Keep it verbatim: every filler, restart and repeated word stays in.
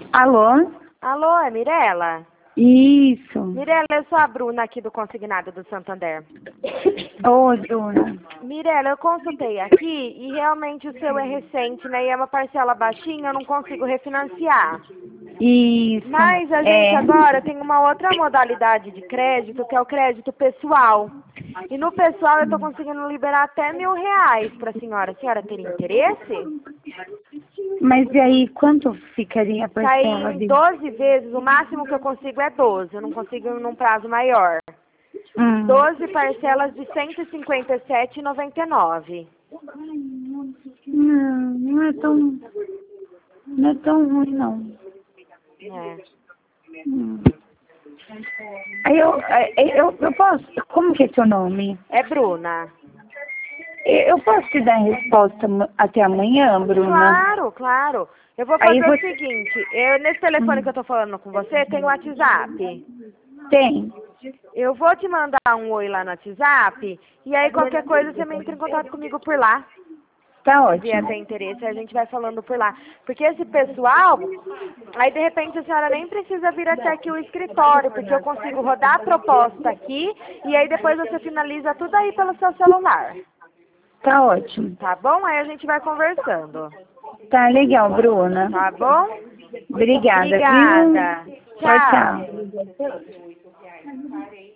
Alô? Alô, é Mirela? Isso. Mirela, eu sou a Bruna aqui do Consignado do Santander. Oi, Bruna. Mirela, eu consultei aqui e realmente o seu é recente, né? E é uma parcela baixinha, eu não consigo refinanciar. Isso. Mas a gente É. agora tem uma outra modalidade de crédito, que é o crédito pessoal. E no pessoal eu estou conseguindo liberar até mil reais para a senhora. A senhora teria interesse? Mas e aí, quanto ficaria a Sai parcela em dele? doze vezes, o máximo que eu consigo é doze, eu não consigo num prazo maior. Hum. doze parcelas de cento e cinquenta e sete reais e noventa e nove centavos. Não, não é tão. Não é tão ruim, não. É. Hum. Aí eu, eu, eu posso. Como que é seu nome? É Bruna. Eu posso te dar a resposta até amanhã, Bruna? Claro, claro. Eu vou Aí fazer o você. seguinte, eu, nesse telefone que eu tô falando com você, tem o WhatsApp. Tem. Eu vou te mandar um oi lá no WhatsApp, e aí qualquer coisa você me entra em contato comigo por lá. Tá Se vier ótimo. ter interesse, a gente vai falando por lá. Porque esse pessoal, aí de repente a senhora nem precisa vir até aqui o escritório, porque eu consigo rodar a proposta aqui, e aí depois você finaliza tudo aí pelo seu celular. Tá ótimo. Tá bom? Aí a gente vai conversando. Tá legal, Bruna. Tá bom? Obrigada, viu? Obrigada. Tchau, Tchau. tchau.